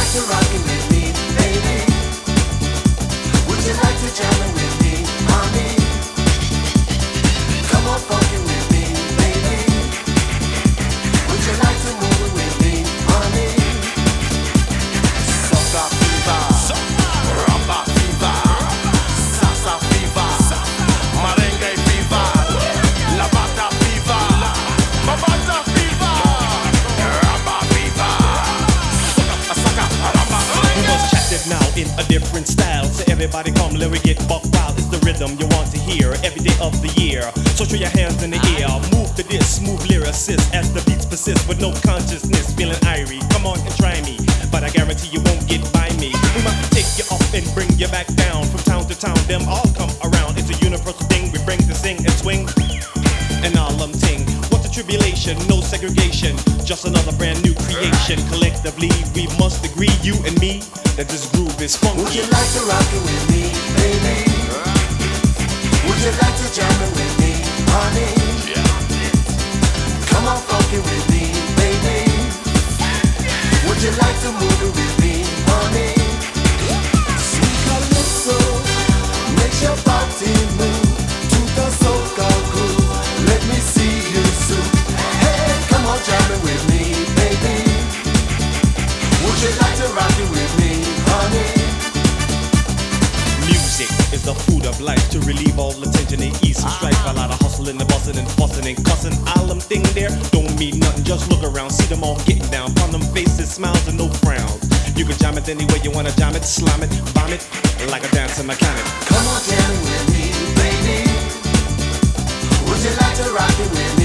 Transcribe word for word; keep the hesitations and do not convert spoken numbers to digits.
like to rock it with me, baby? Would you like to jam it with me, honey? Come on, funk it with me, baby. Would you like to move it with me, honey? Soca fever, rumba fever, salsa fever, merengue fever, la bata fever, ma bata fever, rumba fever, soca, soca, rumba. We must chat it now in a different style. So everybody come, let we get buck wild. It's the rhythm you want to hear every day of the year. So throw your hands in the air, move to this smooth lyricist as the beats persist with no consciousness, feeling irie. Come on and try me, but I guarantee you won't get by me. We might take you up and bring you back down. From town to town, them all come around. It's a universal thing we bring to sing and swing and all them ting. What's the tribulation? No segregation, just another brand new creation. Collectively, we must agree, you and me, that this groove is funky. Would you like to rock it with me, baby? Would you like to jam it with me, honey? Come on, funk it with me, baby. Would you like to move it with me, honey? Sweet calypso makes your body move to the soca groove. Let me see you soon. Hey, come on, jam it with me, baby. Would you like to rock it with me, honey? Music is the food of life to relieve all the tension and ease some strife. A lot of hustling and busting and fussing and cussing. All them thing there don't mean nothing. Just look around, see them all getting down. Upon them faces, smiles and no frowns. You can jam it any way you wanna jam it, slam it, bomb it, like a dancing mechanic. Come on, jam it with me, baby. Would you like to rock it with me?